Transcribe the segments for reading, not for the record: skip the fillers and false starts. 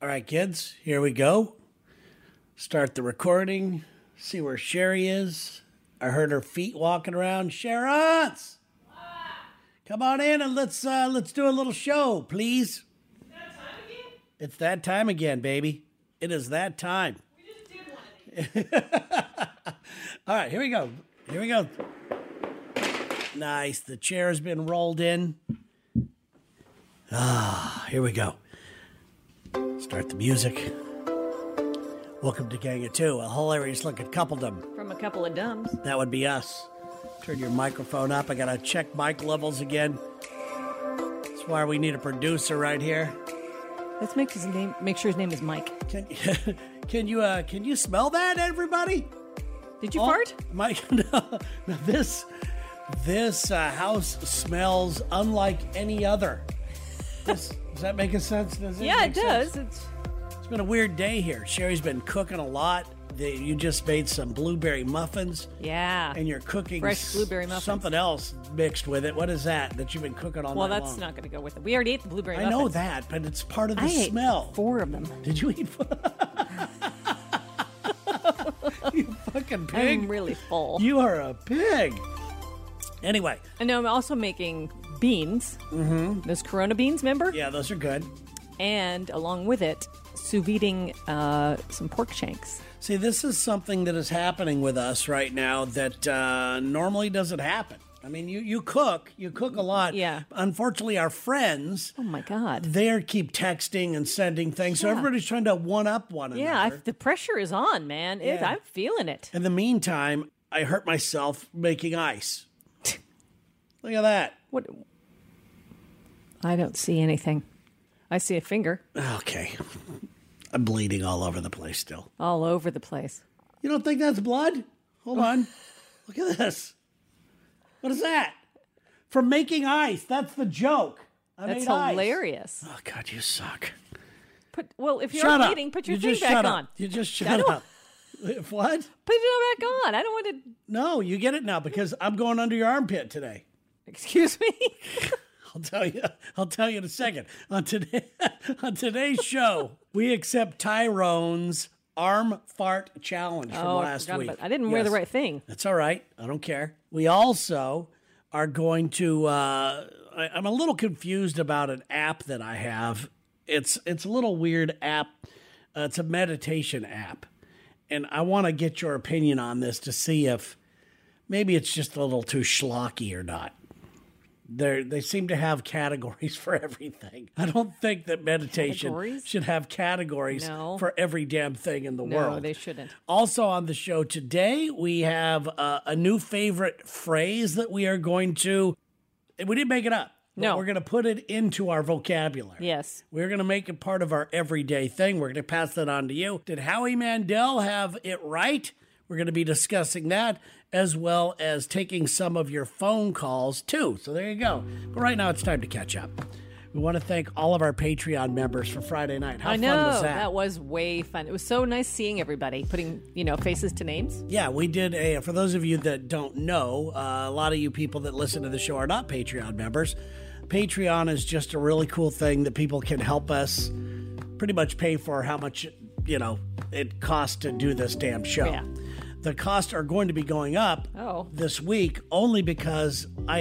All right, kids, here we go. Start the recording. See where Sherry is. I heard her feet walking around. Sherrance! Come on in and let's do a little show, please. Is that time again? It's that time again, baby. It is that time. We just did one of these. All right, here we go. Here we go. Nice. The chair has been rolled in. Here we go. Start the music. Welcome to Gang of Two, a hilarious looking coupledom. From a couple of dumbs. That would be us. Turn your microphone up. I gotta check mic levels again. That's why we need a producer right here. Let's make sure his name is Mike. Can you smell that, everybody? Did you fart? Mike, no. This house smells unlike any other. Does that make sense? Does it? Yeah, make it does. Sense? It's been a weird day here. Sherry's been cooking a lot. You just made some blueberry muffins. Yeah. And you're cooking fresh blueberry muffins. Something else mixed with it. What is that you've been cooking all night long? Well, that's not going to go with it. We already ate the blueberry muffins. I know that, but it's part of the I smell. Ate 4 of them. Did you eat 4? You fucking pig. I'm really full. You are a pig. Anyway. And now I'm also making beans. Mm-hmm. Those Corona beans, remember? Yeah, those are good. And along with it, sous videing some pork shanks. See, this is something that is happening with us right now that normally doesn't happen. I mean, you cook a lot. Yeah. Unfortunately, our friends, oh my God, they keep texting and sending things. So everybody's trying to one up one another. Yeah, the pressure is on, man. Yeah. I'm feeling it. In the meantime, I hurt myself making ice. Look at that. What? I don't see anything. I see a finger. Okay. I'm bleeding all over the place still. All over the place. You don't think that's blood? Hold on. Look at this. What is that? From making ice. That's the joke. That's hilarious. Oh, God, you suck. If you're bleeding, put your thing back on. You just shut up. What? Put it back on. I don't want to. No, you get it now because I'm going under your armpit today. Excuse me? I'll tell you in a second. On today's show, we accept Tyrone's arm fart challenge from last week. I didn't wear the right thing. That's all right. I don't care. We also are going to. I'm a little confused about an app that I have. It's a little weird app. It's a meditation app, and I want to get your opinion on this to see if maybe it's just a little too schlocky or not. They seem to have categories for everything. I don't think that meditation should have categories for every damn thing in the world. No, they shouldn't. Also on the show today, we have a new favorite phrase that we are going to... We didn't make it up. No. We're going to put it into our vocabulary. Yes. We're going to make it part of our everyday thing. We're going to pass that on to you. Did Howie Mandel have it right? We're going to be discussing that as well as taking some of your phone calls too. So there you go. But right now it's time to catch up. We want to thank all of our Patreon members for Friday night. How fun was that? That was way fun. It was so nice seeing everybody, putting, faces to names. Yeah, we did for those of you that don't know, a lot of you people that listen to the show are not Patreon members. Patreon is just a really cool thing that people can help us pretty much pay for how much, it costs to do this damn show. Yeah. The costs are going to be going up this week only because I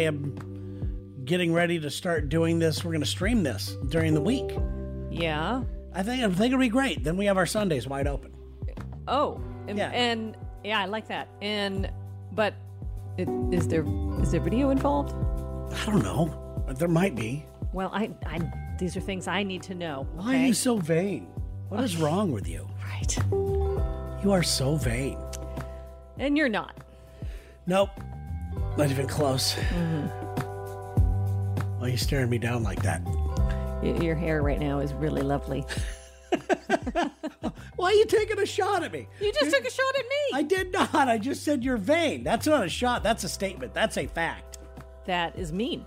am getting ready to start doing this. We're going to stream this during the week. Yeah. I think it'll be great. Then we have our Sundays wide open. Oh. And I like that. But is there video involved? I don't know. There might be. Well, these are things I need to know. Okay? Why are you so vain? What is wrong with you? Right. You are so vain. And you're not. Nope. Not even close. Mm-hmm. Why are you staring me down like that? Your hair right now is really lovely. Why are you taking a shot at me? You just took a shot at me. I did not. I just said you're vain. That's not a shot. That's a statement. That's a fact. That is mean.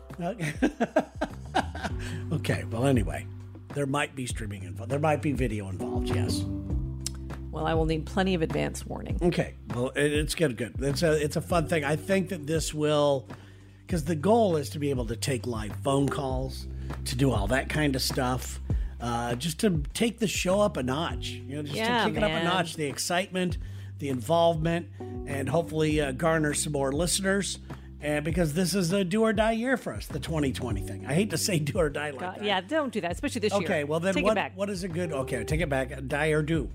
Okay. Well, anyway, there might be streaming involved. There might be video involved. Yes. Well, I will need plenty of advance warning. Okay. Well, it's good. It's a fun thing. I think that this will, because the goal is to be able to take live phone calls, to do all that kind of stuff. just to take the show up a notch. You know, just to kick it up a notch. The excitement, the involvement, and hopefully garner some more listeners. And because this is a do or die year for us, the 2020 thing. I hate to say do or die like that. Yeah, don't do that, especially this year. Okay, well then take it back. What is a good, okay, take it back, die or do.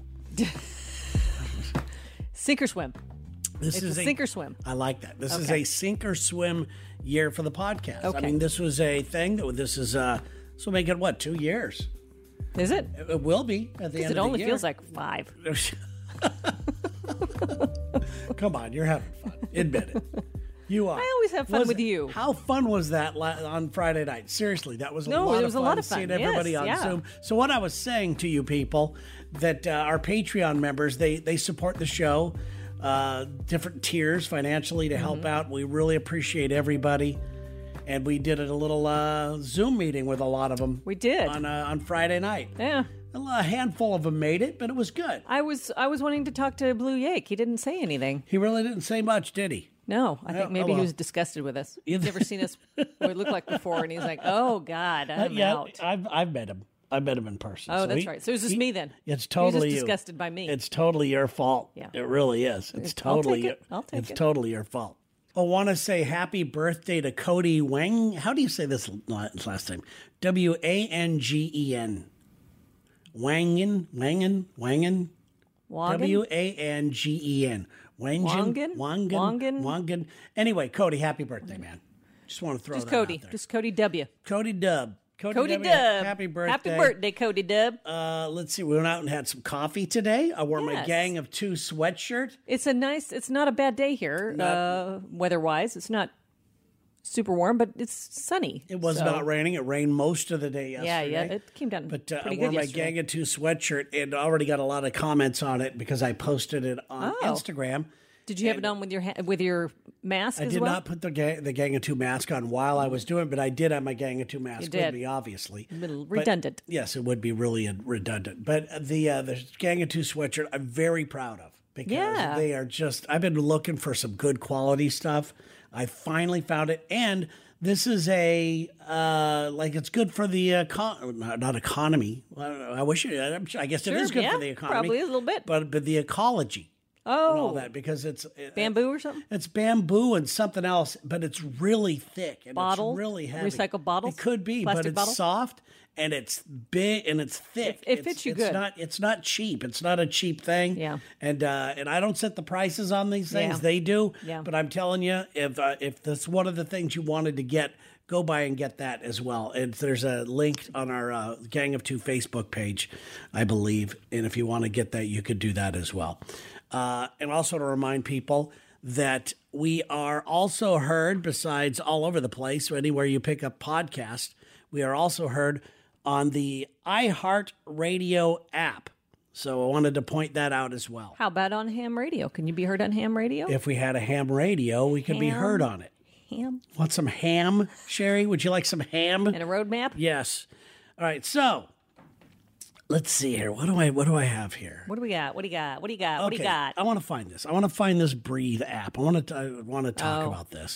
Sink or swim. It's a sink or swim. I like that. This is a sink or swim year for the podcast. Okay. I mean, this was a thing that this is, this will make it, what, 2 years? Is it? It will be at the end of the year. It only feels like 5. Come on, you're having fun. Admit it. You are. I always have fun with you. How fun was that on Friday night? Seriously, that was a lot of fun. It was a lot of fun. Seeing everybody on Zoom. So what I was saying to you people, that our Patreon members, they support the show, different tiers financially to help out. We really appreciate everybody. And we did a little Zoom meeting with a lot of them. We did. On Friday night. Yeah. A handful of them made it, but it was good. I was wanting to talk to Blue Yake. He didn't say anything. He really didn't say much, did he? No, I think maybe he was disgusted with us. He's never seen us what we look like before, and he's like, "Oh God, I'm out." I've met him. I met him in person. Oh, that's right. So it was just me then. It's totally he was just you. disgusted by me. It's totally your fault. Yeah. It really is. It's totally. I'll take it. It's totally your fault. I want to say happy birthday to Cody Wang. How do you say this last time? Wangen. Wangen. Wangen? Wangen. Wangen. Anyway, Cody, happy birthday, man. Just want to throw that out there. Just Cody W. Cody Dub. Cody Dub. Happy birthday. Happy birthday, Cody Dub. Let's see. We went out and had some coffee today. I wore my Gang of Two sweatshirt. It's not a bad day here, weather-wise. It's not super warm, but it's sunny. It was not raining. It rained most of the day yesterday. Yeah, it came down but pretty I good wore my yesterday. Gang of Two sweatshirt and already got a lot of comments on it because I posted it on Instagram. Did you have it on with your mask I as did well? not put the Gang of Two mask on while I was doing it, but I did have my Gang of Two mask with me, obviously. A little redundant. Yes, it would be really redundant. But the Gang of Two sweatshirt, I'm very proud of because they are just, I've been looking for some good quality stuff. I finally found it. And this is it's good for the, not economy. I guess it is good for the economy. Probably a little bit. But the ecology. And all that because it's bamboo or something. It's bamboo and something else, but it's really thick and Bottle, it's really heavy. recycled bottles. It could be, plastic but it's bottle? soft and it's big and it's thick. It fits you good. It's not cheap. It's not a cheap thing. Yeah. And I don't set the prices on these things. Yeah. They do. Yeah. But I'm telling you, if that's one of the things you wanted to get, go by and get that as well. And there's a link on our Gang of Two Facebook page, I believe. And if you want to get that, you could do that as well. And also to remind people that we are also heard, besides all over the place, so anywhere you pick up podcasts, we are also heard on the iHeartRadio app. So I wanted to point that out as well. How about on ham radio? Can you be heard on ham radio? If we had a ham radio, we could be heard on it. Ham? Want some ham, Sherry? Would you like some ham? And a roadmap? Yes. All right, so let's see here. What do I have here? What do we got? What do you got? What do you got? Okay, What do you got? I want to find this. I want to find this Breathe app. I want to talk about this.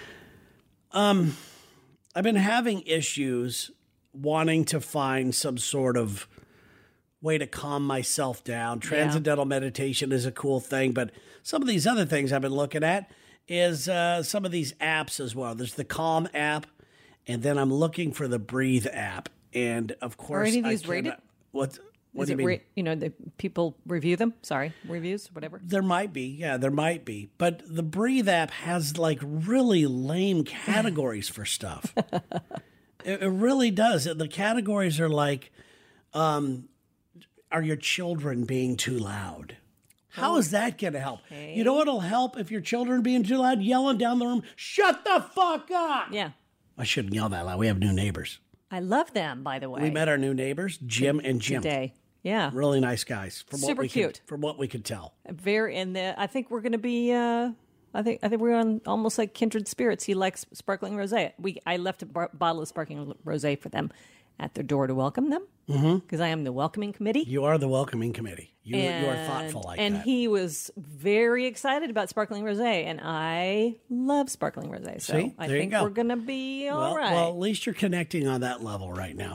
I've been having issues wanting to find some sort of way to calm myself down. Transcendental meditation is a cool thing, but some of these other things I've been looking at is some of these apps as well. There's the Calm app, and then I'm looking for the Breathe app. And of course, Are any of these rated? What do you mean? The people review them? Sorry, reviews, whatever. There might be. Yeah, there might be. But the Breathe app has like really lame categories for stuff. It really does. The categories are like, are your children being too loud? How is that going to help? Okay. You know what'll help if your children are being too loud? Yelling down the room, shut the fuck up! Yeah. I shouldn't yell that loud. We have new neighbors. I love them, by the way. We met our new neighbors, Jim and Jim. Today. Yeah. Really nice guys. Super cute. From what we could tell. I think we're going to be, I think we're on almost like kindred spirits. He likes sparkling rosé. I left a bottle of sparkling rosé for them at their door to welcome them because I am the welcoming committee. You are the welcoming committee. You are thoughtful like that. And he was very excited about sparkling rosé, and I love sparkling rosé. So See? I There you think go. we're going to be all right. Well, at least you're connecting on that level right now.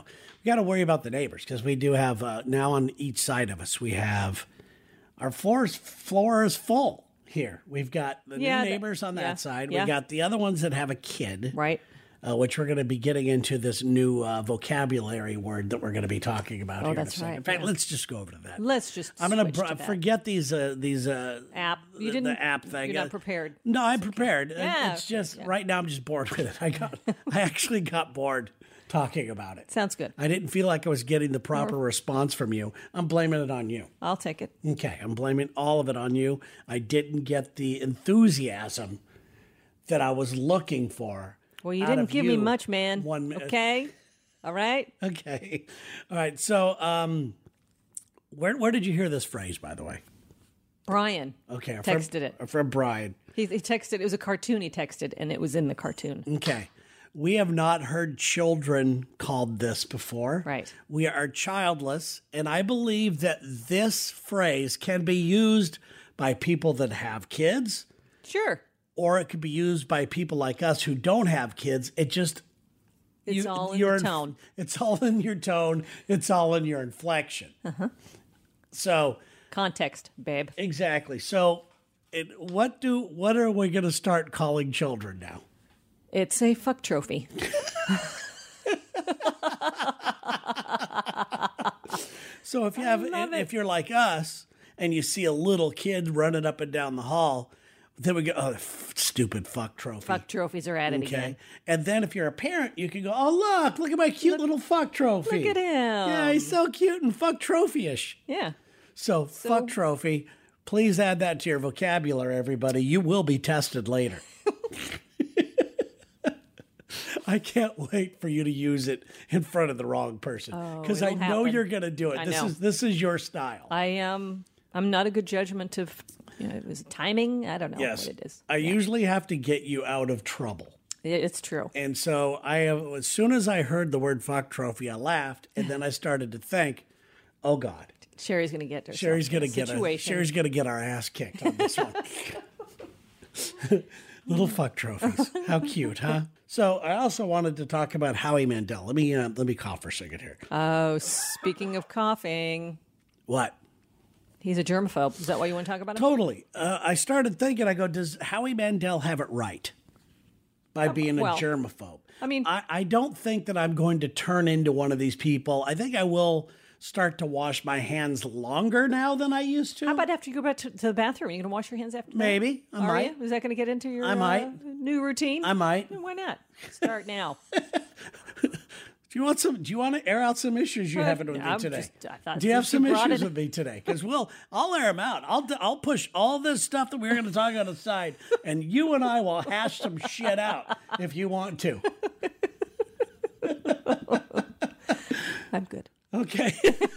got to worry about the neighbors because we do have now on each side of us we have our floor is full here. We've got the new neighbors on that side. We got the other ones that have a kid, Right. Which we're going to be getting into this new vocabulary word that we're going to be talking about here in a that's second. right. In fact, let's just go over to that. Let's just. I'm going to to forget these app. You didn't. the app thing. You're not prepared. No, I'm prepared. Yeah, It's just right now I'm just bored with it. I actually got bored talking about it. Sounds good. I didn't feel like I was getting the proper response from you. I'm blaming it on you. I'll take it. Okay, I'm blaming all of it on you. I didn't get the enthusiasm that I was looking for. Well, you didn't give me much, man. 1 minute. Okay. All right. Okay. All right. So, where did you hear this phrase, by the way? Brian. Okay. Texted it. From Brian. He texted. It was a cartoon he texted, and it was in the cartoon. Okay. We have not heard children called this before. Right. We are childless, and I believe that this phrase can be used by people that have kids, Sure. or it could be used by people like us who don't have kids. It just It's all in your tone. It's all in your tone. It's all in your inflection. So Context, babe. exactly. So what are we going to start calling children now? It's a fuck trophy. So if you're like us and you see a little kid running up and down the hall, then we go, oh, stupid fuck trophy. Fuck trophies are at it again. Okay. And then if you're a parent, you can go, oh, look at my cute little fuck trophy. Look at him. Yeah, he's so cute and fuck trophy-ish. Yeah. So fuck trophy. Please add that to your vocabulary, everybody. You will be tested later. I can't wait for you to use it in front of the wrong person because I it'll know happen. you're going to do it. I know. This is your style. I'm not a good judgment of it was timing. I don't know what it is. I usually have to get you out of trouble. It's true. And so as soon as I heard the word fuck trophy, I laughed, and then I started to think, oh God, Sherry's going to get herself Sherry's going situation. to get our ass kicked on this one. Little fuck trophies. How cute, huh? So I also wanted to talk about Howie Mandel. Let me cough for a second here. Oh, speaking of coughing, What? he's a germaphobe. Is that why you want to talk about him? Totally. I started thinking, I go, does Howie Mandel have it right by being a germaphobe? I mean, I don't think that I'm going to turn into one of these people. I think I will start to wash my hands longer now than I used to. how about after you go back to the bathroom? Are you going to wash your hands after that? Maybe. I Are might. you? Is that going to get into your I might. new routine? I might. Why not? Start now. Do you want to air out some issues you're having with me I'm today? I thought Do you have since some brought issues it- with me today? Because I'll air them out. I'll push all this stuff that we're going to talk on the side, and you and I will hash some shit out if you want to. I'm good. Okay.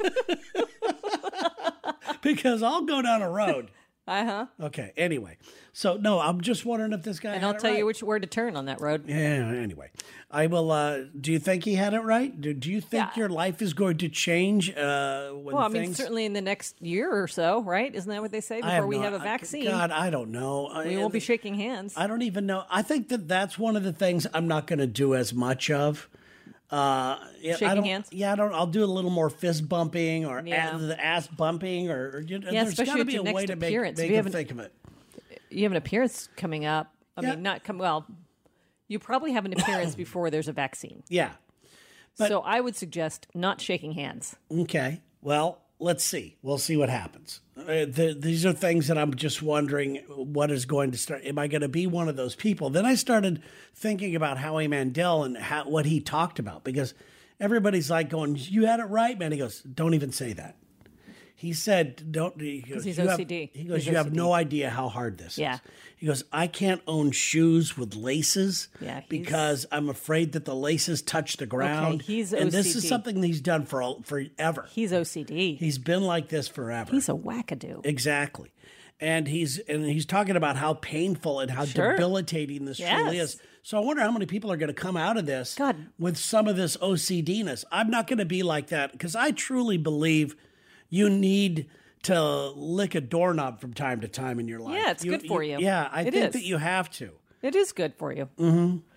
Because I'll go down a road. Okay. Anyway, so no, I'm just wondering if this guy. And had I'll it tell right. you where to turn on that road. Yeah. Anyway, I will. Do you think he had it right? Do you think your life is going to change? When Well, I mean, certainly in the next year or so, right? Isn't that what they say before we have a vaccine? God, I don't know. We won't be shaking hands. I don't even know. I think that's one of the things I'm not going to do as much of. Shaking hands? Yeah, I don't. I'll do a little more fist bumping or Yeah. the ass bumping, or there's got especially to at be your a way next to make appearance. If you them haven't- think of it. You have an appearance coming up. I Yeah. mean, not come. Well, you probably have an appearance before there's a vaccine. Yeah. So I would suggest not shaking hands. Okay. Well, let's see. We'll see what happens. These are things that I'm just wondering what is going to start. Am I going to be one of those people? Then I started thinking about Howie Mandel and what he talked about, because everybody's like going, you had it right, man. He goes, don't even say that. He said, don't. Because he's you have- OCD. He goes, He's you have OCD. no idea how hard this Yeah. is. He goes, I can't own shoes with laces because I'm afraid that the laces touch the ground. he's and this is OCD. something he's done forever. He's OCD. He's been like this forever. He's a wackadoo. Exactly. And he's talking about how painful and how debilitating this truly Yes. is. So I wonder how many people are going to come out of this God. with some of this OCD-ness. I'm not going to be like that because I truly believe you need to lick a doorknob from time to time in your life. Yeah, it's good for you. Yeah, I It think is. that you have to. It is good for you. Mm-hmm.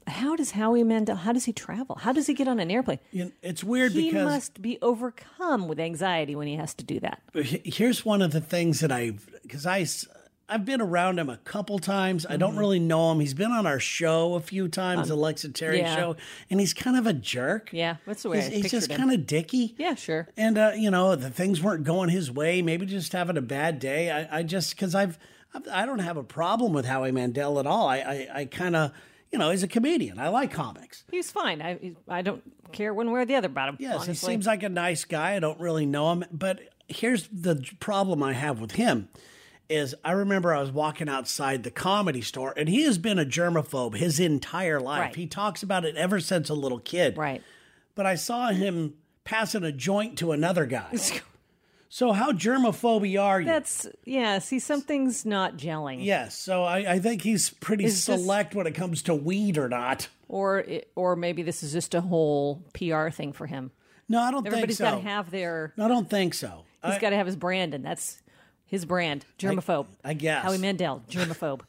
how does Howie Mandel, how does he travel? How does he get on an airplane? It's weird He because must be overcome with anxiety when he has to do that. here's one of the things that I've been around him a couple times. I don't really know him. He's been on our show a few times, the Lex and Terry yeah. show, and he's kind of a jerk. Yeah, that's the way He's just him. kind of dicky. Yeah, sure. And the things weren't going his way. Maybe just having a bad day. I just because I don't have a problem with Howie Mandel at all. I kind of he's a comedian. I like comics. He's fine. I don't care one way or the other about him. Yes, honestly. he seems like a nice guy. I don't really know him, but here's the problem I have with him. Is I remember I was walking outside the Comedy Store, and he has been a germaphobe his entire life. Right. He talks about it ever since a little kid. Right. But I saw him passing a joint to another guy. So how germaphobe are you? See, something's not gelling. Yes, so I think he's pretty select when it comes to weed or not. Or maybe this is just a whole PR thing for him. No, I don't think so. Everybody's got to have their... No, I don't think so. He's got to have his brand, and that's... his brand, germaphobe. I guess. Howie Mandel, germaphobe.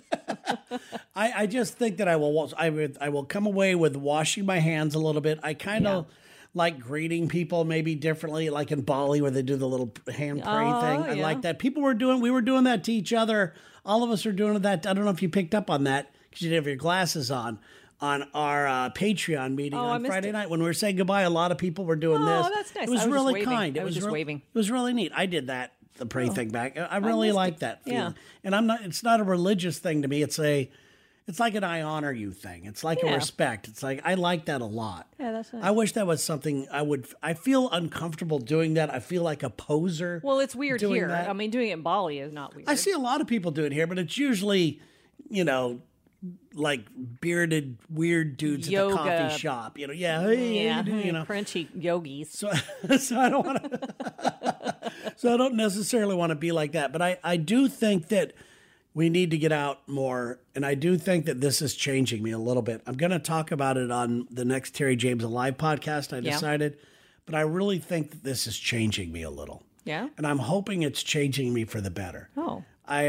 I just think that I will come away with washing my hands a little bit. I kind of like greeting people maybe differently, like in Bali where they do the little hand pray thing. I like that. We were doing that to each other. All of us are doing that. I don't know if you picked up on that because you didn't have your glasses on our Patreon meeting on Friday night when we were saying goodbye. A lot of people were doing this. Oh, that's nice. It was I was really just waving. kind. I was just waving. It was really neat. I did that. The pray thing back. I really like that feeling. Yeah. And it's not a religious thing to me. It's like an I honor you thing. It's like a respect. It's like I like that a lot. Yeah, that's nice. I wish that was something I feel uncomfortable doing that. I feel like a poser. Well, it's weird doing here. that. I mean, doing it in Bali is not weird. I see a lot of people do it here, but it's usually, like bearded weird dudes Yoga. at the coffee shop. Crunchy yogis. So I don't want to. So I don't necessarily want to be like that, but I do think that we need to get out more, and I do think that this is changing me a little bit. I'm going to talk about it on the next Terry James Alive podcast. I decided, but I really think that this is changing me a little. Yeah, and I'm hoping it's changing me for the better. Oh,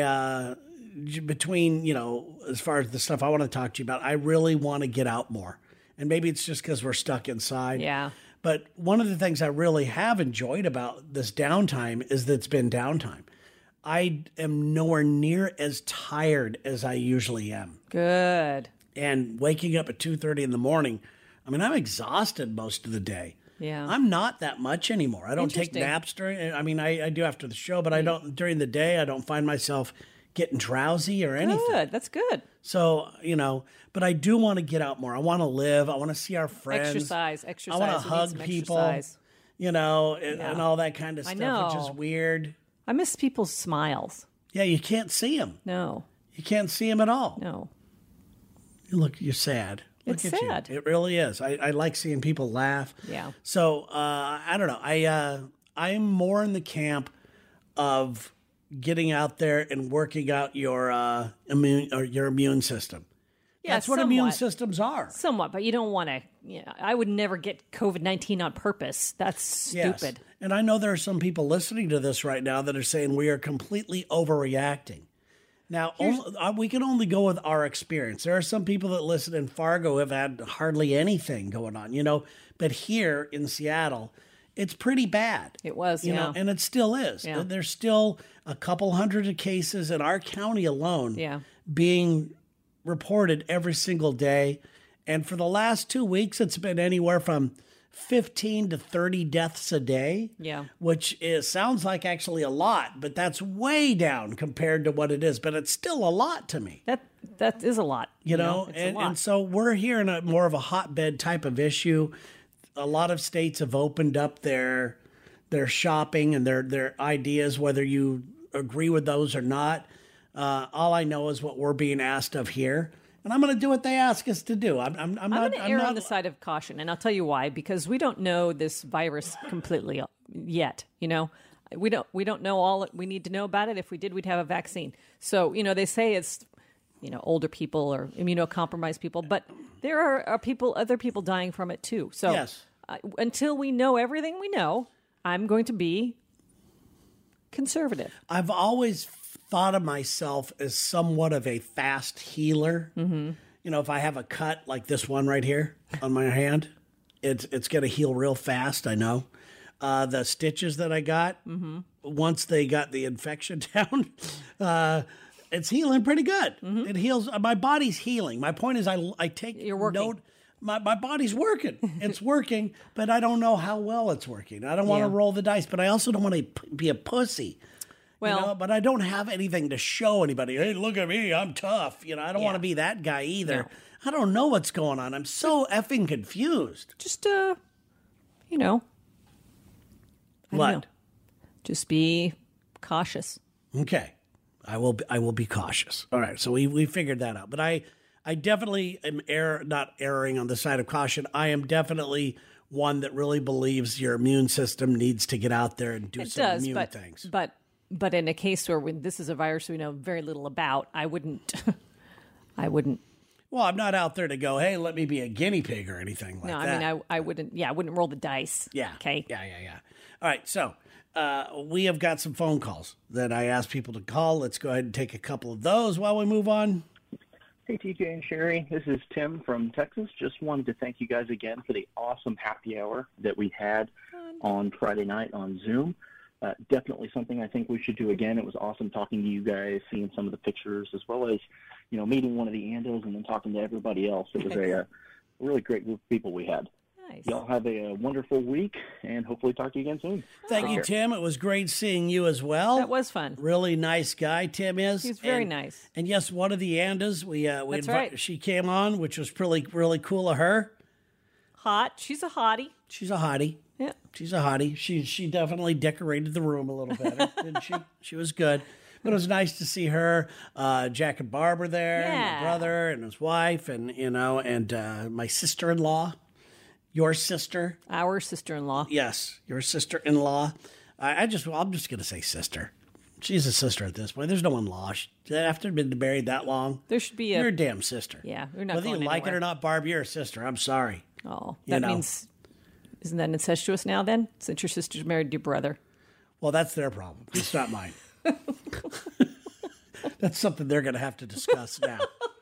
between as far as the stuff I want to talk to you about, I really want to get out more, and maybe it's just because we're stuck inside. Yeah. But one of the things I really have enjoyed about this downtime is that it's been downtime. I am nowhere near as tired as I usually am. Good. And waking up at 2:30 in the morning, I mean, I'm exhausted most of the day. Yeah. I'm not that much anymore. I don't take naps I do after the show, but I don't during the day. I don't find myself getting drowsy or anything. Good. That's good. So, but I do want to get out more. I want to live. I want to see our friends. Exercise. I want to hug people, and all that kind of stuff, which is weird. I miss people's smiles. Yeah, you can't see them. No. You can't see them at all. No. Look, you're sad. It's sad. You. It really is. I like seeing people laugh. Yeah. So, I don't know. I'm more in the camp of getting out there and working out your immune system. Yeah, that's what immune systems are. Somewhat, but you don't want to. I would never get COVID-19 on purpose. That's stupid. Yes. And I know there are some people listening to this right now that are saying we are completely overreacting. Now, we can only go with our experience. There are some people that listen in Fargo who have had hardly anything going on, but here in Seattle, it's pretty bad. It was, and it still is. Yeah. There's still a couple hundred of cases in our county alone being reported every single day. And for the last 2 weeks, it's been anywhere from 15 to 30 deaths a day. Yeah. Which sounds like actually a lot, but that's way down compared to what it is. But it's still a lot to me. That is a lot. It's a lot. And so we're here in more of a hotbed type of issue. A lot of states have opened up their shopping and their ideas, whether you agree with those or not. All I know is what we're being asked of here. And I'm going to do what they ask us to do. I'm going to err on the side of caution, and I'll tell you why. Because we don't know this virus completely yet. We don't know all we need to know about it. If we did, we'd have a vaccine. So they say it's older people or immunocompromised people, but there are other people dying from it too. So yes. Until we know everything we know, I'm going to be conservative. I've always thought of myself as somewhat of a fast healer. Mm-hmm. if I have a cut like this one right here on my hand, it's going to heal real fast. I know. The stitches that I got, once they got the infection down, it's healing pretty good. It heals. My body's healing. My point is, I take You're working. note. My body's working. It's working, but I don't know how well it's working. I don't want to roll the dice, but I also don't want to be a pussy. Well, But I don't have anything to show anybody. Hey, look at me. I'm tough. I don't want to be that guy either. No. I don't know what's going on. I'm so effing confused. just I don't What? know. Just be cautious. Okay. I will be cautious. All right. So we figured that out. But I definitely am not erring on the side of caution. I am definitely one that really believes your immune system needs to get out there and do some immune things. But in a case where this is a virus we know very little about, I wouldn't. Well, I'm not out there to go, hey, let me be a guinea pig or anything like No, that. I mean, I wouldn't. Yeah, I wouldn't roll the dice. Yeah. Okay. Yeah. All right. So we have got some phone calls that I asked people to call. Let's go ahead and take a couple of those while we move on. Hey, TJ and Sherry. This is Tim from Texas. Just wanted to thank you guys again for the awesome happy hour that we had on Friday night on Zoom. Definitely something I think we should do again. It was awesome talking to you guys, seeing some of the pictures, as well as, meeting one of the Andos and then talking to everybody else. It was a really great group of people we had. Nice. Y'all have a wonderful week, and hopefully talk to you again soon. Thank you, Tim. It was great seeing you as well. That was fun. Really nice guy, Tim is. He's very nice. And yes, one of the Andas, That's right. she came on, which was really cool of her. Hot. She's a hottie. She's a hottie. Yeah. She's a hottie. She definitely decorated the room a little better, didn't she? She was good. But it was nice to see her, Jack and Barbara there, and Yeah. my brother and his wife, and my sister-in-law, your sister. Our sister-in-law. Yes, your sister-in-law. I'm just going to say sister. She's a sister at this point. There's no in-law. After been married that long, There should be you're a damn sister. Yeah, we're not Whether you going like it anywhere. or not, Barb, you're a sister. I'm sorry. Oh, You that know. means, isn't that incestuous now then? Since your sister's married to your brother. Well, that's their problem. It's not mine. That's something they're going to have to discuss now.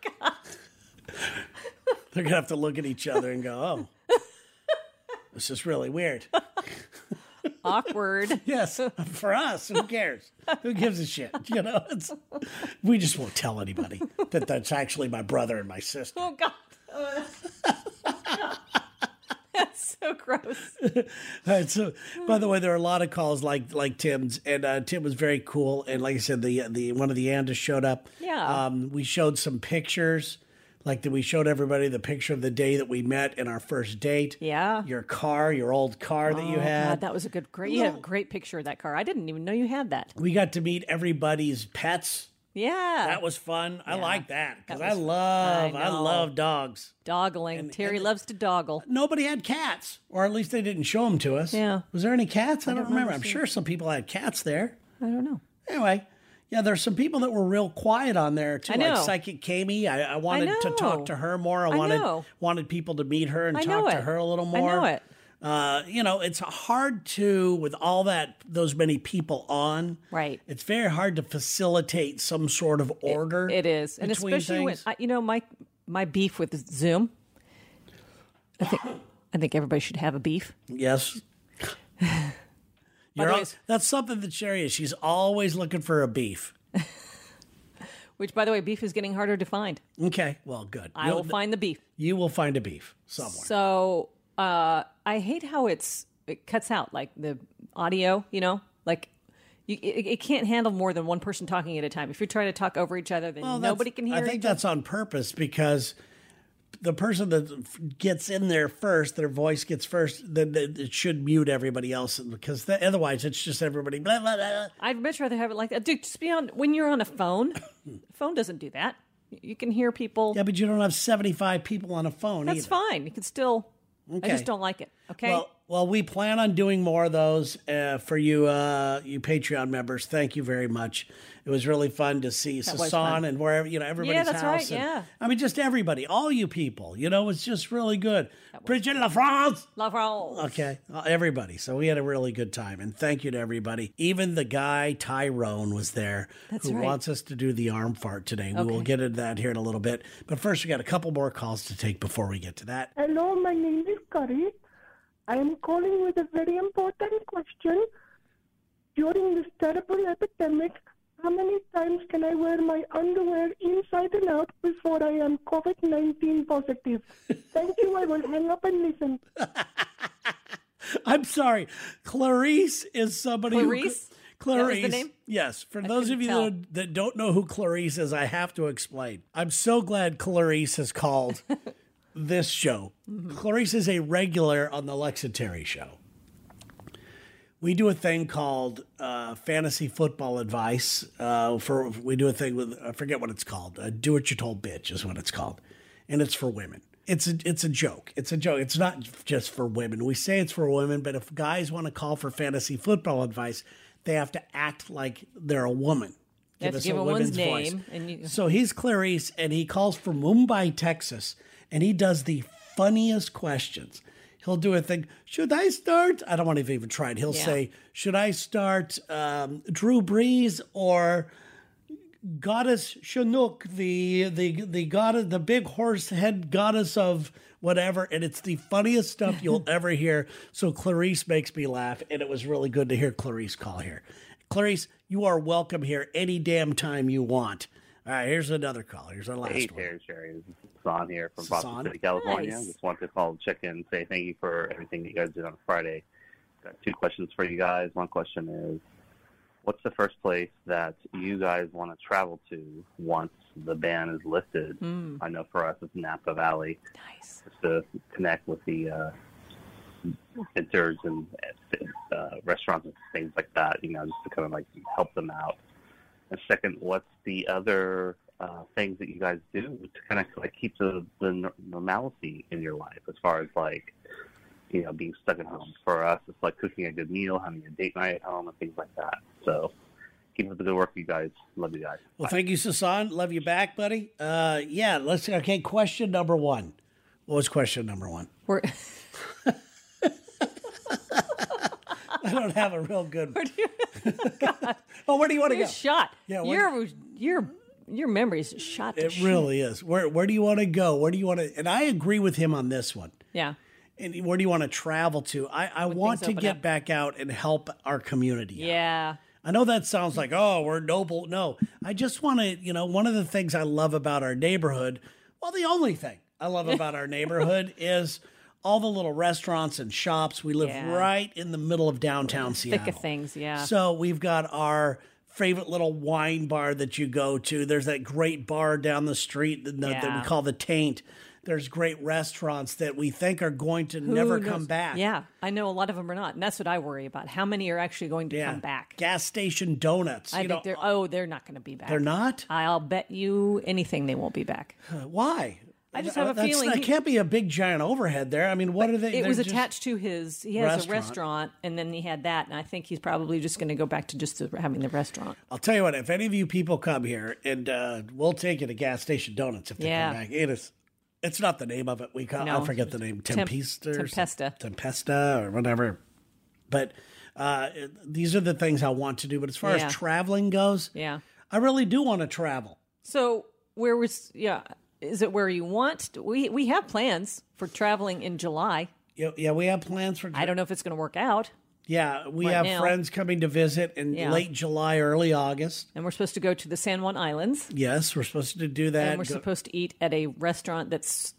They're going to have to look at each other and go, oh, this is really weird. Awkward. Yes, for us, who cares? Who gives a shit? We just won't tell anybody that that's actually my brother and my sister. Oh, God. That's so gross. All right, so, by the way, there are a lot of calls like Tim's, and Tim was very cool. And like I said, the one of the Andas showed up. Yeah. We showed some pictures, we showed everybody the picture of the day that we met in our first date. Yeah. Your old car that you had. God, that was you had a great picture of that car. I didn't even know you had that. We got to meet everybody's pets. Yeah. That was fun. I like that because That I was- love I know. dogs. Doggling. Terry loves to doggle. Nobody had cats, or at least they didn't show them to us. Yeah. Was there any cats? I don't remember. I'm seeing- sure some people had cats there. I don't know. Anyway, yeah, there's some people that were real quiet on there too. I know. Like Psychic Kami. I wanted to know. talk to her more. I know. wanted people to meet her and I know talk to it. her a little I more. know it. It's hard to, with all those many people on. Right. It's very hard to facilitate some sort of order. It is. And between especially things. when, my beef with Zoom, I think everybody should have a beef. Yes. By the way, That's something that Sherry is. She's always looking for a beef. Which, by the way, beef is getting harder to find. Okay, well, good. I will find the beef. You will find a beef somewhere. So I hate how it cuts out, like the audio, it can't handle more than one person talking at a time. If you're trying to talk over each other, then nobody can hear I think that's on purpose because the person that gets in there first, their voice gets first, then it should mute everybody else because otherwise it's just everybody blah, blah, blah. I'd much rather have it like that. Dude, just when you're on a phone, phone doesn't do that. You can hear people. Yeah, but you don't have 75 people on a phone That's either. fine. You can still. Okay. I just don't like it. Okay. Well, Well, we plan on doing more of those for you, you Patreon members. Thank you very much. It was really fun to see Sasan and wherever, everybody's Yeah, that's house. right, yeah. I mean, just everybody, all you people, it was just really good. Bridget LaFrance. La France. Okay, everybody. So we had a really good time, and thank you to everybody. Even the guy Tyrone was there, who wants us to do the arm fart today. We will get into that here in a little bit. But first, we got a couple more calls to take before we get to that. Hello, my name is Curry. I am calling with a very important question. During this terrible epidemic, how many times can I wear my underwear inside and out before I am COVID-19 positive? Thank you. I will hang up and listen. I'm sorry. Clarice is somebody Clarice? Clarice. That was the name? Yes. For those of you that don't know who Clarice is, I have to explain. I'm so glad Clarice has called this show. Clarice is a regular on the Lex and Terry show. We do a thing called fantasy football advice. We do a thing with, I forget what it's called. Do what you're told, bitch is what it's called. And it's for women. It's a joke. It's a joke. It's not just for women. We say it's for women, but if guys want to call for fantasy football advice, they have to act like they're a woman. You have to give a woman's name. So he's Clarice, and he calls from Mumbai, Texas, and he does the funniest questions. He'll do a thing. Should I start? I don't want to even try it. He'll say, should I start Drew Brees or Goddess Chinook, the goddess, the big horse head goddess of whatever? And it's the funniest stuff you'll ever hear. So Clarice makes me laugh, and it was really good to hear Clarice call here. Clarice, you are welcome here any damn time you want. All right, here's another call. Here's our last one. Hey, Sherry. This is Son here from Boston City, California. Nice. Just wanted to call and check in and say thank you for everything that you guys did on Friday. Got two questions for you guys. One question is, what's the first place that you guys want to travel to once the ban is lifted? I know for us it's Napa Valley. Nice. Just to connect with the vendors and restaurants and things like that, just to kind of help them out. And second, what's the other things that you guys do to kind of keep the normalcy in your life as far as being stuck at home? For us, it's like cooking a good meal, having a date night at home, and things like that. So keep up the good work, you guys. Love you guys. Well, Bye. thank you, Sasan. Love you back, buddy. Let's see. Okay, question number one. What was question number one? I don't have a real good one. Oh, where do you want to go? Shot. Yeah, your memory is shot to It shit. really is. Where do you want to go? Where do you want to? And I agree with him on this one. Yeah. And where do you want to travel to? I want to get back out and help our community out. Yeah. I know that sounds like, oh, we're noble. No, I just want to, one of the things I love about our neighborhood, well, the only thing I love about our neighborhood is all the little restaurants and shops. We live right in the middle of downtown Seattle. Thick of things, yeah. So we've got our favorite little wine bar that you go to. There's that great bar down the street that we call the Taint. There's great restaurants that we think are going to never come back. Yeah, I know a lot of them are not, and that's what I worry about. How many are actually going to come back? Gas station donuts. I think they're not going to be back. They're not? I'll bet you anything they won't be back. Why? I just have a feeling it can't be a big giant overhead there. I mean, what are they? It was attached to his. He has a restaurant, and then he had that, and I think he's probably just going to go back to just having the restaurant. I'll tell you what. If any of you people come here, and we'll take you to gas station donuts if they come back. It's not the name of it. I forget the name. Tempesta or whatever. But these are the things I want to do. But as far as traveling goes, I really do want to travel. So is it where you want? We have plans for traveling in July. Yeah, we have plans for. I don't know if it's going to work out. Yeah, we have friends coming to visit in late July, early August. And we're supposed to go to the San Juan Islands. Yes, we're supposed to do that. And we're supposed to eat at a restaurant that's,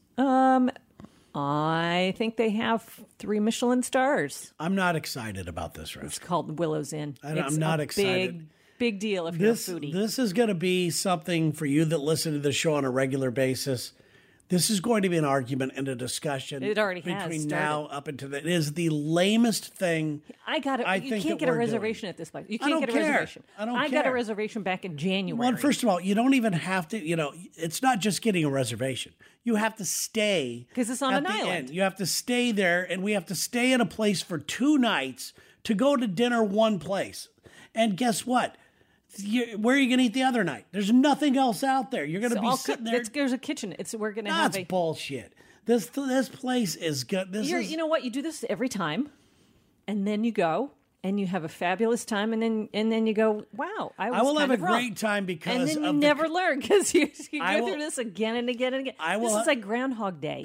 I think they have 3 Michelin stars. I'm not excited about this restaurant. It's called Willow's Inn. I'm not excited. Big deal if you're a foodie. This is going to be something for you that listen to the show on a regular basis. This is going to be an argument and a discussion. It already has between started. now up until it is the lamest thing. I got it. You think can't that get a we're reservation doing. at this place. You I can't don't get a care. reservation. I don't got a care. reservation back in January. Well, first of all, you don't even have to. It's not just getting a reservation. You have to stay 'Cause it's on at an the island. end. You have to stay there, and we have to stay at a place for 2 nights to go to dinner one place. And guess what? Where are you going to eat the other night? There's nothing else out there. You're going to be sitting there. There's a kitchen. We're going to have That's a. bullshit. This place is good. You know what? You do this every time, and then you go and you have a fabulous time, and then you go, "Wow, I will have a wrong." great time because and then you of never learn because you I go will- through this again and again and again. This is like Groundhog Day.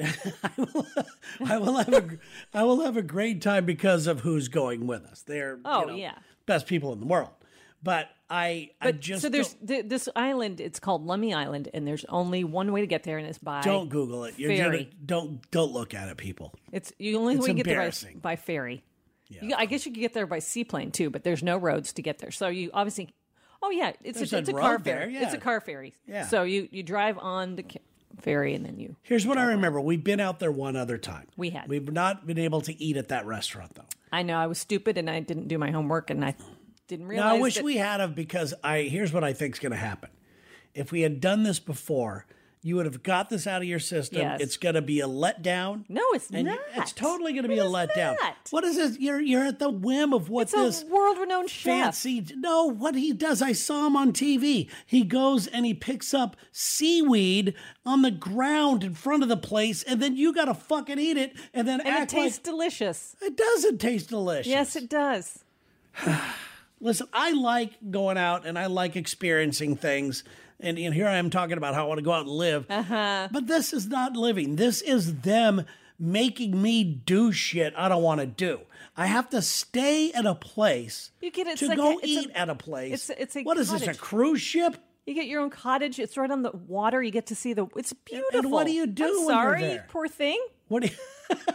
I will have a great time because of who's going with us. They're Yeah. best people in the world. But I just So there's this island. It's called Lummi Island, and there's only one way to get there, and it's by don't Google it. ferry. Don't look at it, people. It's the only It's way to get there embarrassing. by ferry. Yeah. I guess you could get there by seaplane too, but there's no roads to get there. So you obviously, it's There's a a car road there, ferry. yeah. It's a car ferry. Yeah. So you drive on the ferry and then you. Here's what I remember. We've been out there one other time. We had. We've not been able to eat at that restaurant though. I know I was stupid and I didn't do my homework and I didn't realize. Now I wish that, we had have because here's what I think is going to happen. If we had done this before, you would have got this out of your system. Yes. It's going to be a letdown. No, it's And not. It's totally going to be It a is letdown. not. What is this? You're at the whim of what It's this a world-renowned chef. fancy. No, what he does, I saw him on TV. He goes and he picks up seaweed on the ground in front of the place, and then you got to fucking eat it, and then And it act tastes like delicious. it doesn't taste delicious. Yes, it does. Listen, I like going out and I like experiencing things. And here I am talking about how I want to go out and live. But this is not living. This is them making me do shit I don't want to do. I have to stay at a place You get it. to go eat at a place. it's a what is this, a cottage. cruise ship? You get your own cottage. It's right on the water. You get to see it's beautiful. what do you do I'm when you're sorry, there? poor thing. What do you,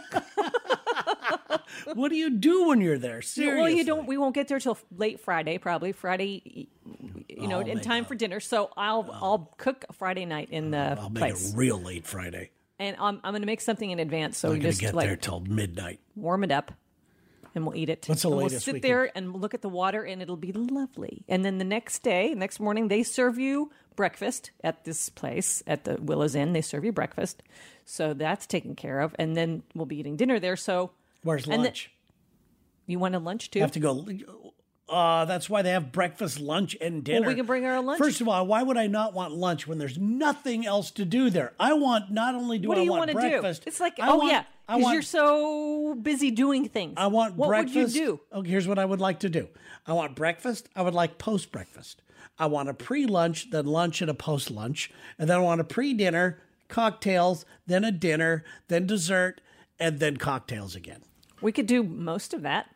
what do you do when you're there? Seriously. Well, you don't. We won't get there till late Friday, probably Friday. In make time for dinner. So I'll cook Friday night in the I'll make place, it real late Friday. and I'm going to make something in advance. So I'm we going just to get like there till midnight. warm it up, and we'll eat it. What's the and latest We'll sit we there and look at the water, and it'll be lovely. And then the next morning, they serve you breakfast at this place at the Willow's Inn. They serve you breakfast, so that's taken care of. And then we'll be eating dinner there. So Where's and lunch? you want a lunch too? have to go. That's why they have breakfast, lunch, and dinner. we can bring our own lunch. First of all, why would I not want lunch when there's nothing else to do there? I want not only do What I do you want want to do? breakfast. It's like, I want, I because want, you're so busy doing things. I want what breakfast. would you do? Okay, here's what I would like to do. I want breakfast. I would like post breakfast. I want a pre-lunch, then lunch, and a post-lunch, and then I want a pre-dinner, cocktails, then a dinner, then dessert, and then cocktails again. We could do most of that.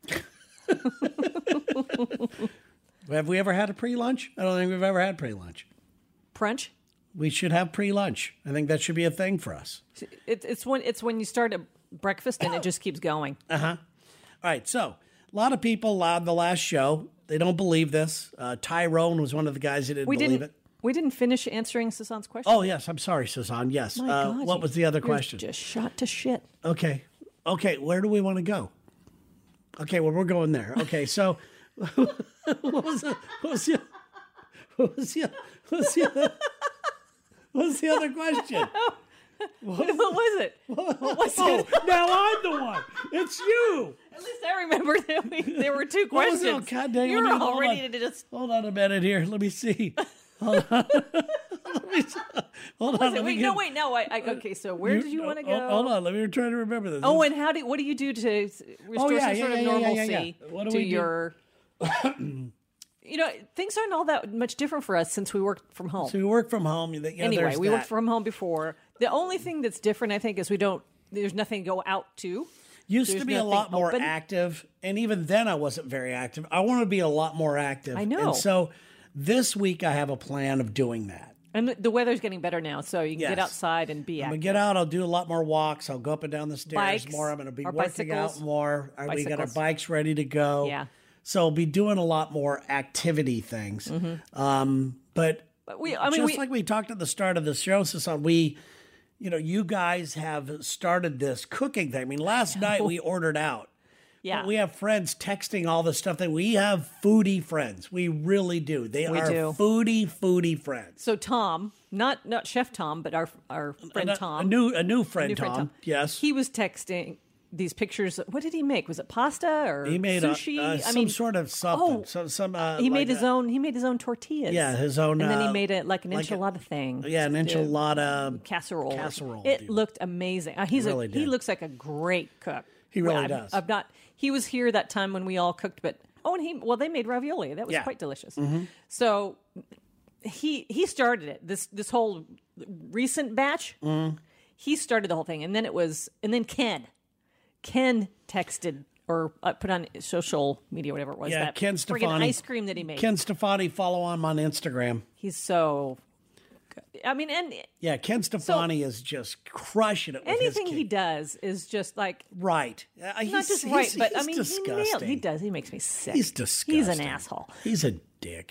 Have we ever had a pre-lunch? I don't think we've ever had pre-lunch. Brunch. We should have pre-lunch. I think that should be a thing for us. It's when you start at breakfast and it just keeps going. All right, so a lot of people on the last show, they don't believe this. Tyrone was one of the guys that didn't believe it. We didn't finish answering Susan's question. Oh, yes, I'm sorry, Suzanne. Yes. My God, what was the other you're question? Just shot to shit. Okay, where do we want to go? Okay, well, we're going there. Okay, so what was the other question? What was it? What was Oh, it? now I'm the one. It's you. At least I remember there were two What was questions. it? Oh, God dang it. You were Hold all ready on. to just. Hold on a minute here. Let me see. Hold on. Hold on. Let me Wait, get- no, wait, no. Okay, so where did you want to go? Hold on. Let me try to remember this. Oh, and what do you do to restore some sort of normalcy What do to we do? your? Things aren't all that much different for us since we work from home. So we work from home. Anyway, there's we that. worked from home before. The only thing that's different, I think, is there's nothing to go out to. Used There's to be a nothing lot more open. active, and even then I wasn't very active. I want to be a lot more active. I know. And so this week I have a plan of doing that. And the weather's getting better now, so you can get Yes. outside and be I'm active. gonna get out. I'll do a lot more walks. I'll go up and down the stairs Bikes more. I'm gonna be or working out bicycles. more. We got our Bicycles. bikes ready to go. Yeah. So I'll be doing a lot more activity things. But But like we talked at the start of the show, Susan, we you guys have started this cooking thing. I mean, last night we ordered out. Yeah. But we have friends texting all the stuff that we have foodie friends. We really do. They are do. foodie friends. So Tom, not Chef Tom, but our friend Tom. A new friend Tom. Yes. He was texting these pictures. What did he make? Was it pasta or He made sushi? some sort of something. He made his own. He made his own tortillas. Yeah, his own. And then he made it like an enchilada thing. Yeah, an enchilada casserole. deal. It looked amazing. He looks like a great cook. He really does. He was here that time when we all cooked, but they made ravioli. That was quite delicious. Mm-hmm. So he started it. This whole recent batch. He started the whole thing, and then Ken texted or put on social media, whatever it was. Yeah, that Ken friggin' Stefani. ice cream that he made. Ken Stefani, follow him on Instagram. He's so. I mean, and yeah, Ken Stefani is just crushing it. With anything his he does is just like right. Not just right, but I mean, disgusting. he does. He makes me sick. He's disgusting. He's an asshole. He's a dick.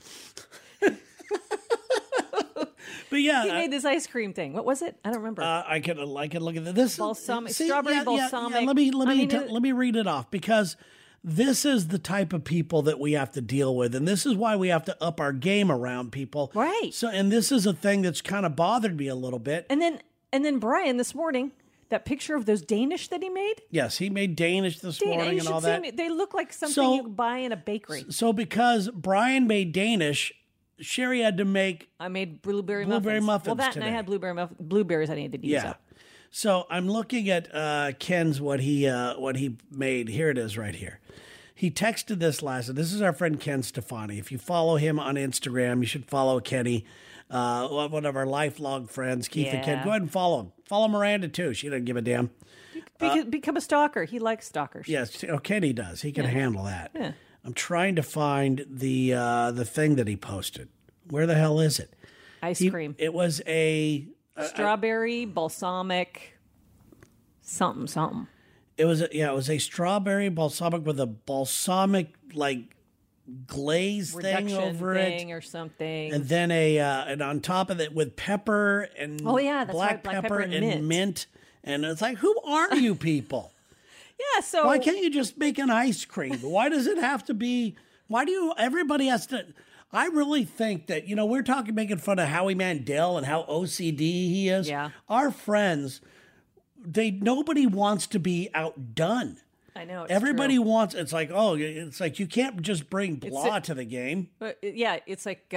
But yeah, he made this ice cream thing. What was it? I don't remember. I could look at this. Strawberry balsamic. Yeah, let me read it off because this is the type of people that we have to deal with, and this is why we have to up our game around people. Right. So, and this is a thing that's kind of bothered me a little bit. And then Brian this morning, that picture of those Danish that he made. Yes, he made Danish this morning and all that. They look like something you buy in a bakery. So because Brian made Danish, Sherry had to make. I made blueberry muffins. Well, that today. and I had blueberries I needed to use up. So I'm looking at Ken's what he made. Here it is, right here. He texted this last. This is our friend Ken Stefani. If you follow him on Instagram, you should follow Kenny, one of our lifelong friends, Keith and Ken. Go ahead and follow him. Follow Miranda too. She doesn't give a damn. Become a stalker. He likes stalkers. Yes, Kenny does. He can handle that. Yeah. I'm trying to find the thing that he posted. Where the hell is it? Ice cream. It was a strawberry balsamic something. It was a strawberry balsamic with a balsamic like glaze thing over it or something, and then and on top of it with pepper and black pepper and mint. And it's like, who are you people? Yeah, so why can't you just make an ice cream? Why does it have to be? Why do everybody has to? I really think that we're making fun of Howie Mandel and how OCD he is. Yeah, our friends, nobody wants to be outdone. I know. Everybody wants. It's like you can't just bring blah to the game. But it's like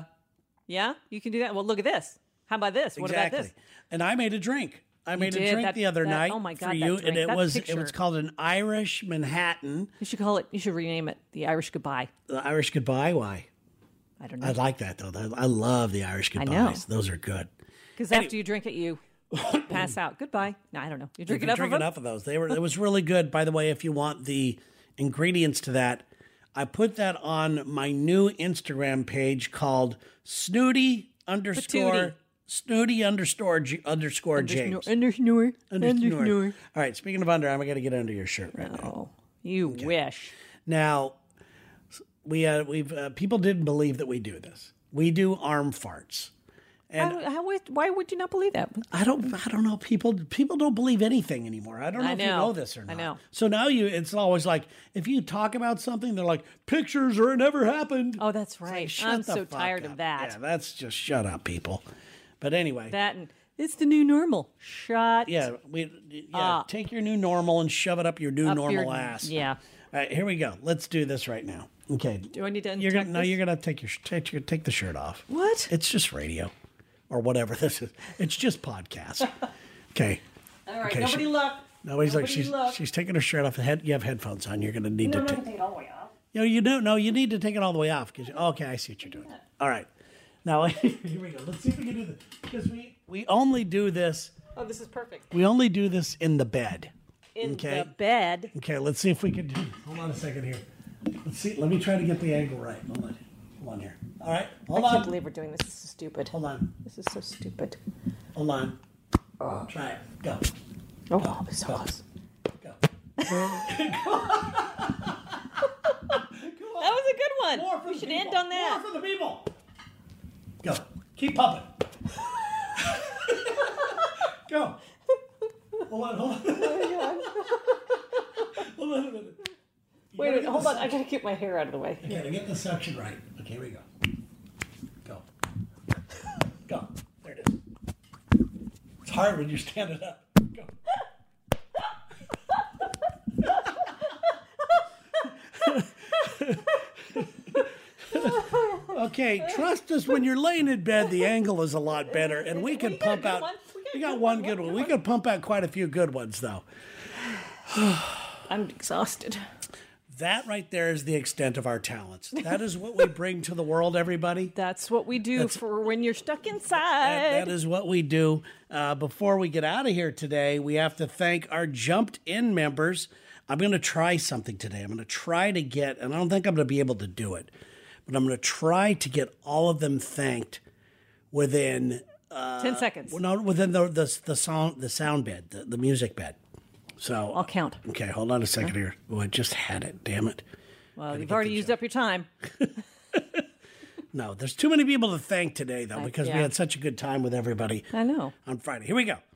you can do that. Well, look at this. How about this? What about this? And I made a drink. I made a drink the other night for you, and it was called an Irish Manhattan. You should call it. You should rename it the Irish Goodbye. The Irish Goodbye. Why? I don't know. I like that though. I love the Irish Goodbyes. I know. Those are good. Because after you drink it, you pass out. Goodbye. No, I don't know. You drink enough of those. It was really good. By the way, if you want the ingredients to that, I put that on my new Instagram page called Snooty_James. Underscore. All right, speaking of under, I'm going to get under your shirt right now. You wish. Now, we've people didn't believe that we do this. We do arm farts. And why would you not believe that? I don't know. People don't believe anything anymore. I don't know if you know this or not. I know. So now it's always like, if you talk about something, they're like, pictures or it never happened. Oh, that's right. Like, I'm so tired of that. Yeah, that's just shut up, people. But anyway. That and it's the new normal. Shut up. Take your new normal and shove it up your new normal ass. Yeah. All right, here we go. Let's do this right now. Okay. Do I need to you're gonna take the shirt off. What? It's just radio. Or whatever this is. It's just podcast. Okay. All right. Nobody look. Nobody's like she's taking her shirt off. You have headphones on. You're going to need to take it all the way off. You don't know. You need to take it all the way off. Okay, I see what you're doing. All right. Now here we go. Let's see if we can do this because we only do this. Oh, this is perfect. We only do this in the bed. In the bed. Okay. Let's see if we can do. Hold on a second here. Let's see. Let me try to get the angle right. Hold on here. All right. Hold on. I can't believe we're doing this. This is stupid. Hold on. This is so stupid. Hold on. Try it. Go. Oh, this is so close. Go. That was a good one. We should end on that. More for the people. Go. Keep pumping. Go. Hold on. Hold on a minute. Wait, hold on. I gotta keep my hair out of the way. Okay, to get the suction right. Okay, here we go. Go. Go. There it is. It's hard when you're standing up. Go. Okay, trust us, when you're laying in bed, the angle is a lot better, and we can pump out. We got one good one. We can pump out quite a few good ones, though. I'm exhausted. That right there is the extent of our talents. That is what we bring to the world, everybody. That's what we do for when you're stuck inside. That is what we do. Before we get out of here today, we have to thank our Jumped In members. I'm going to try something today. I'm going to try to get, and I don't think I'm going to be able to do it, but I'm going to try to get all of them thanked within 10 seconds. no, within the sound bed, the music bed. So I'll count. Okay, hold on a second here. Oh, I just had it. Damn it. Well, you've already used up your time. No, there's too many people to thank today, though, because we yeah. had such a good time with everybody. I know. On Friday. Here we go.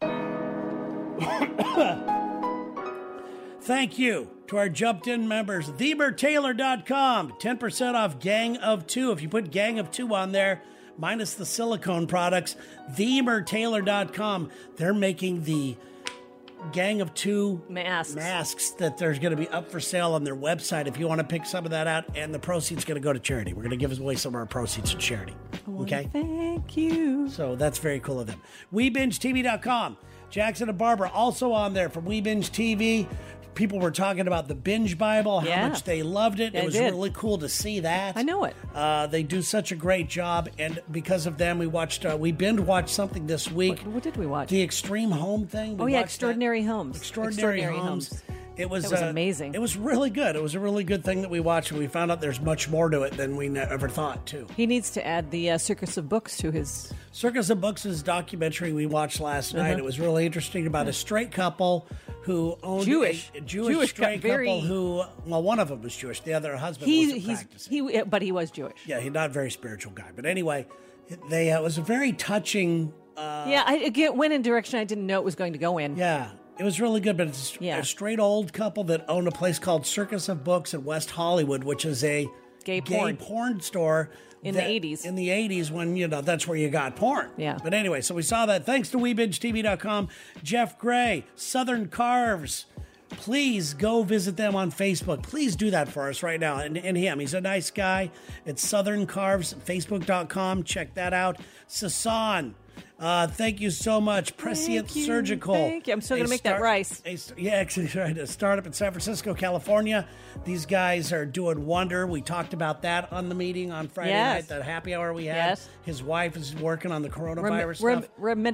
Thank you to our Jumped In members, TheberTaylor.com. 10% off Gang of Two. If you put Gang of Two on there, minus the silicone products, TheberTaylor.com. They're making the Gang of Two masks that there's going to be up for sale on their website if you want to pick some of that out, and the proceeds going to go to charity. We're going to give away some of our proceeds to charity. Okay? Thank you. So that's very cool of them. WeBingeTV.com. Jackson and Barbara also on there from We Binge TV. People were talking about the Binge Bible, how much they loved it. It was really cool to see that. I know it. They do such a great job, and because of them, we binge watched something this week. What did we watch? The Extreme Home thing. Extraordinary Homes. Extraordinary Homes. It was amazing. It was really good. It was a really good thing that we watched, and we found out there's much more to it than we ever thought, too. He needs to add the Circus of Books to his... Circus of Books is documentary we watched last night. It was really interesting about a straight couple who owned a Jewish straight couple who, well, one of them was Jewish. The other husband wasn't practicing. But he was Jewish. Yeah, he's not a very spiritual guy. But anyway, it was a very touching... it went in a direction I didn't know it was going to go in. Yeah. It was really good, but it's a straight old couple that owned a place called Circus of Books in West Hollywood, which is a gay porn store. In the 80s. In the 80s when, that's where you got porn. Yeah. But anyway, so we saw that. Thanks to WeBingeTV.com. Jeff Gray, Southern Carves. Please go visit them on Facebook. Please do that for us right now. And him, he's a nice guy. It's Southern Carves, Facebook.com. Check that out. Sasan. Thank you so much. Prescient Surgical. Thank you. I'm still going to make that rice. A startup in San Francisco, California. These guys are doing wonder. We talked about that on the meeting on Friday night, that happy hour we had. Yes. His wife is working on the coronavirus stuff.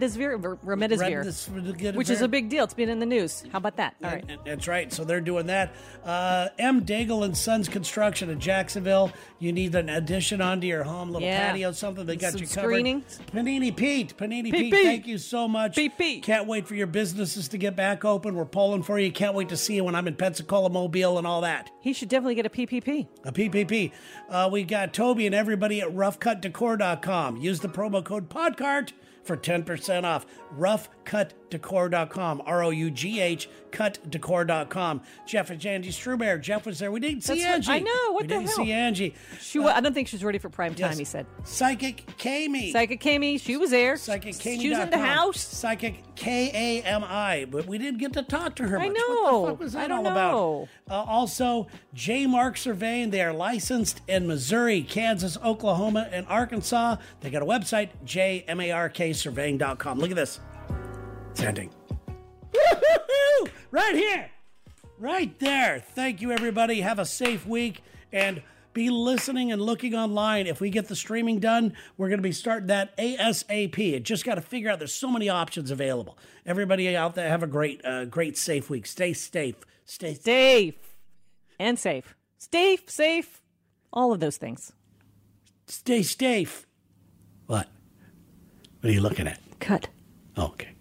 Remdesivir, which is a big deal. It's been in the news. How about that? All right. That's right. So they're doing that. M. Daigle and Sons Construction in Jacksonville. You need an addition onto your home, little patio, something. They got you covered. Screening. Panini Pete, thank you so much. Pete. Can't wait for your businesses to get back open. We're pulling for you. Can't wait to see you when I'm in Pensacola, Mobile, and all that. He should definitely get a PPP. A PPP. We got Toby and everybody at roughcutdecor.com. Use the promo code PODCART for 10% off. roughcutdecor.com. ROUGH cutdecor.com. Jeff and Angie Strubear. Jeff was there. We didn't see Angie. I know. What the hell? We didn't see Angie. I don't think she was ready for prime time, he said. Psychic Kami. She was there. Psychic Kami. She was in the house. Psychic Kami. But we didn't get to talk to her much. I know. What the fuck was that all about? Also, J. Mark Surveying. They are licensed in Missouri, Kansas, Oklahoma, and Arkansas. They got a website, jmarksurveying.com. Look at this. It's ending. Woo-hoo-hoo! Right here. Right there. Thank you, everybody. Have a safe week, and be listening and looking online. If we get the streaming done, we're going to be starting that ASAP. It just got to figure out. There's so many options available. Everybody out there, have a great, safe week. Stay safe. Stay safe. And safe. Stay safe. All of those things. Stay safe. What? What are you looking at? Cut. Okay.